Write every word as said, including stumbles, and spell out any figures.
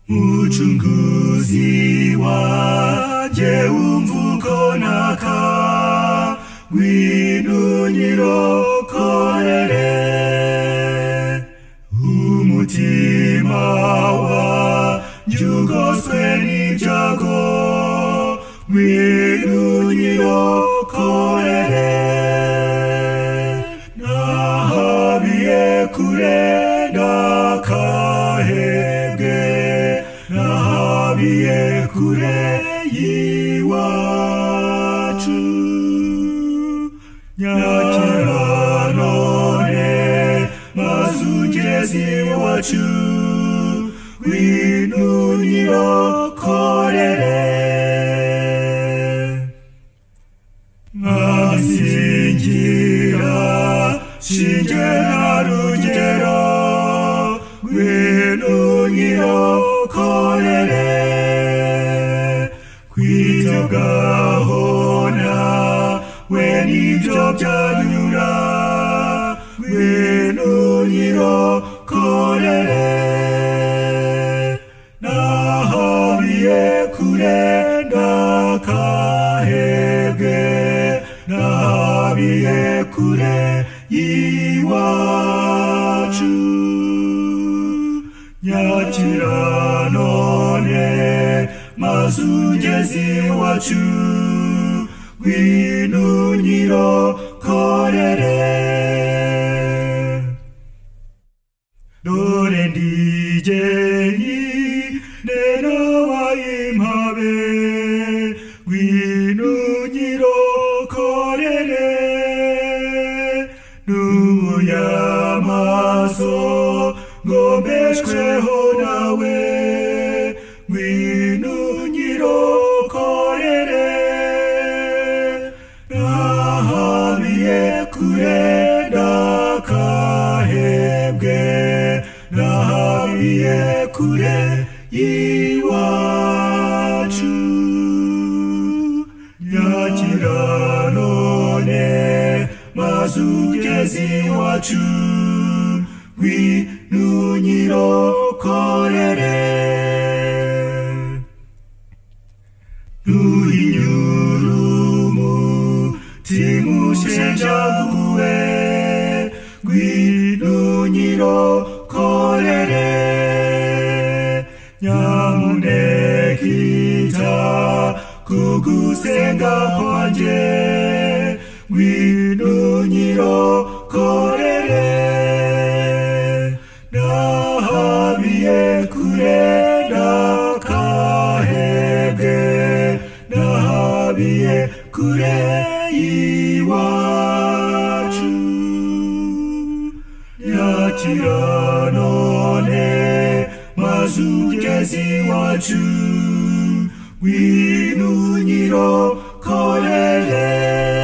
Uchunguzi waje umvukonaka ngwino nyirokorere umutima wanjye ugoswe n'ibyago ngwino nyirokorere nahabiye kure ndakahebwe nahabiye kure y'iwacu nyakira none maze ugeze iwacu ngwino unyirokorere nkasingira shinge na rugero ngwino unyirokorere kwitabwaho nawe nibyo byanyura ngwino unyirokorere nahabiye kure ndakahebwe nahabiye kure y'iwacu nyakira none maze ugeze iwacu ngwino unyirokorere dore ndigenyi neno wayimpabe ngwino unyirokorere nubuye amaso ngombeshweho nawe ngwino unyirokorere nahabiye kure ndakahebwe nahabiye kure y'iwacu nyakira none maze ugeze iwacu ngwino unyirokorere nuhinyura umutima ushenjaguwe ngwino unyirokorere nyamuneka ita kugusenga kwanjye ngwino unyirokorere nahabiye kure ndakahebwe nahabiye kure y'iwacu nyakira none maze ugeze iwacu ngwino unyirokorere